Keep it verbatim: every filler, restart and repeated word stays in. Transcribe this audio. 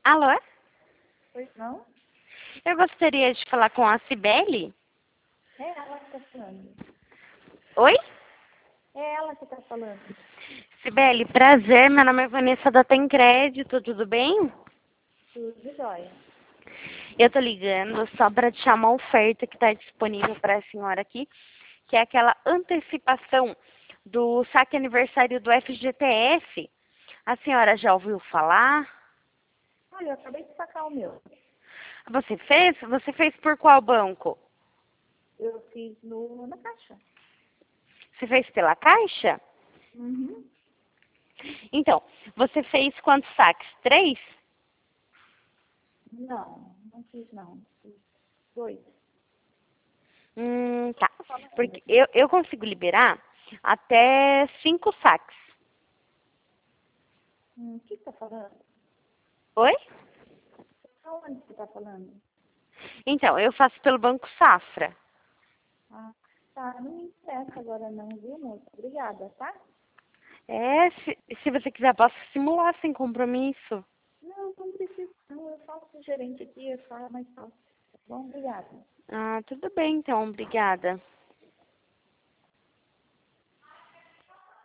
Alô? Pois não? Eu gostaria de falar com a Cibele. É ela que está falando. Oi? É ela que está falando. Cibele, prazer. Meu nome é Vanessa da Tem Crédito, tudo bem? Tudo de jóia. Eu tô ligando só para te chamar uma oferta que está disponível para a senhora aqui, que é aquela antecipação do saque aniversário do F G T S. A senhora já ouviu falar? Olha, eu acabei de sacar o meu. Você fez? Você fez por qual banco? Eu fiz no, na caixa. Você fez pela Caixa? Uhum. Então, você fez quantos saques? Três? Não, não fiz não. Fiz dois. Hum, tá. Tô falando Porque aqui. eu, eu consigo liberar até cinco saques. Hum, o que você está falando? Oi? Aonde você está falando? Então, eu faço pelo Banco Safra. Ah, tá. Não me interessa agora não, viu, moça? Obrigada, tá? É, se, se você quiser, posso simular sem compromisso. Não, não preciso não. Eu falo com o gerente aqui, eu falo mais fácil. Tá bom? Obrigada. Ah, tudo bem, então. Obrigada.